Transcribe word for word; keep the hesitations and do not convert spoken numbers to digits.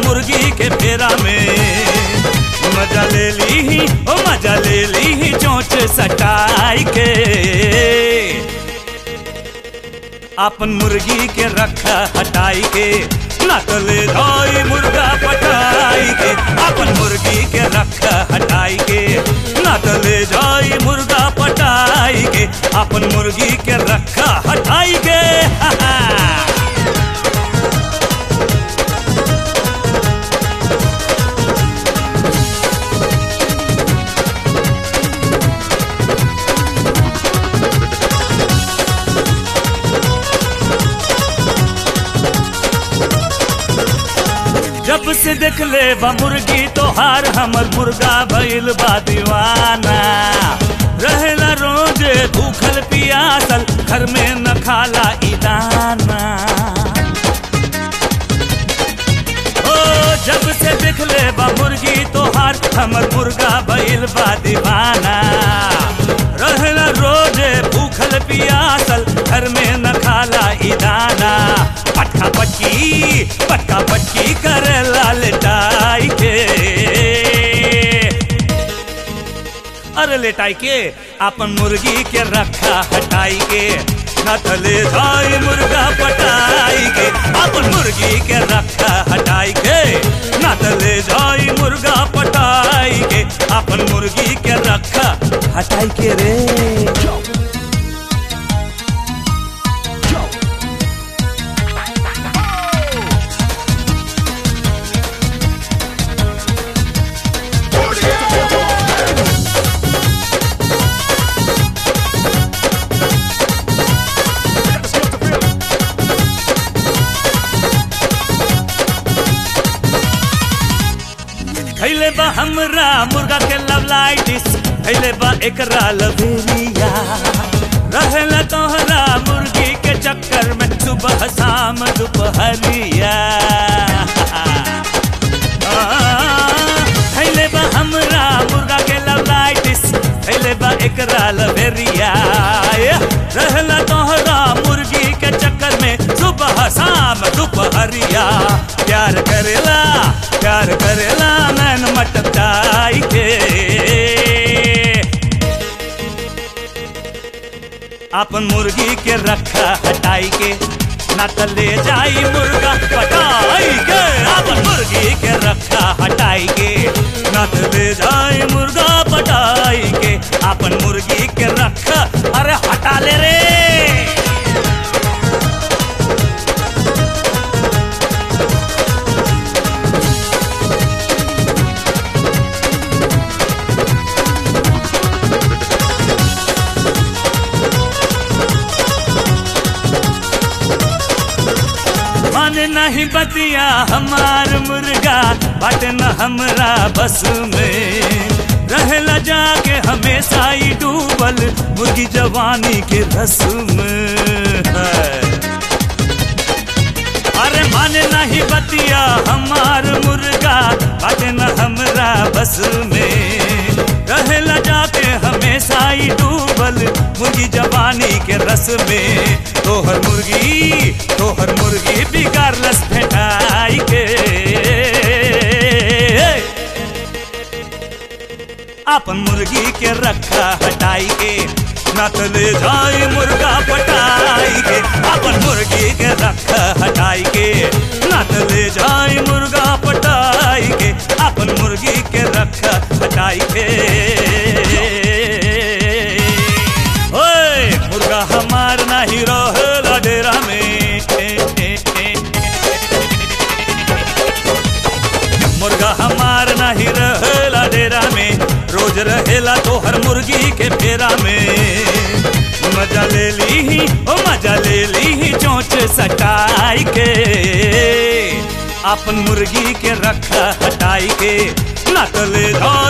मुर्गी के फेरा में। मजा ले ली ही ओ मजा ले ली ही चोंच सटाई के। अपन मुर्गी के रखा हटाई के, ना तो ले जाई मुर्गा पटाई के। अपन मुर्गी के रखा हटाई के, ना तो ले जाई मुर्गा पटाई के। अपन मुर्गी के रखा हटाई के। जब से देख ले बा मुर्गी तोहार, हमर मुर्गा भइल बा दीवाना। रहेला रोजे भूखल पियासल, घर में न खाला ई दाना। ओ जब से देख ले बा मुर्गी तोहार, हमर मुर्गा भइल बा दीवाना। रहेला रोजे भूखल पियासल, घर में न खाला ई दाना। पटका पटकी पटका पटकी करे लाल लेटाई के। अरे लेटाई के अपन मुर्गी के रखा हटाई के, न तो ले जाई मुर्गा पटाई के। अपन मुर्गी के रखा हटाई के, न तो ले जाई मुर्गा पटाई के। अपन मुर्गी के रखा हटाई के रे। खैले बा हमरा मुर्गा के लवलाइटिस, खैले बा एकरा लवेरिया। रहेला तोहरा मुर्गी के चक्कर में सुबह शाम दोपहरिया। खैले बा हमरा मुर्गा के लवलाइटिस, खैले बा एकरा लवेरिया। रहेला तोहरा मुर्गी के चक्कर में सुबह शाम दोपहरिया। प्यार करेला प्यार करेला नैन मटकाई के। अपन मुर्गी के रखा हटाई के, ना तो ले जाई मुर्गा पटाई के। अपन मुर्गी के रखा हटाई के, ना तो ले जाई मुर्गा पटाई के। अपन मुर्गी के रखा अरे हटा ले रे। माने नहीं बतिया हमार मुर्गा, बाटे न हमरा बस में। रहेला जाके हमेशा ही डूबल मुर्गी जवानी के रस में। अरे माने नहीं बतिया हमार मुर्गा, बाटे न हमरा बस में। रहेला जाके हमेशा ही डूबल मुर्गी जवानी के रस में। तोहर मुर्गी तोहर मुर्गी बिगाड़लस फेंटाई के। अपन मुर्गी के रखा हटाई के, ना तो ले जाई मुर्गा पटाई के। अपन मुर्गी के रखा हटाई के, ना तो ले जाई मुर्गा पटाई के। अपन मुर्गी के रखा हटाई के। ओए मुर्गा हमार नहीं रहेला डेरा में। मुर्गा हमार नहीं रहेला डेरा में, रोज रहेला तोहर मुर्गी के फेरा में। मजा ले ली ही ओ मजा ले ली ही चोंच सटाई के। अपन मुर्गी के रखा हटाई के, ना तो ले जाओ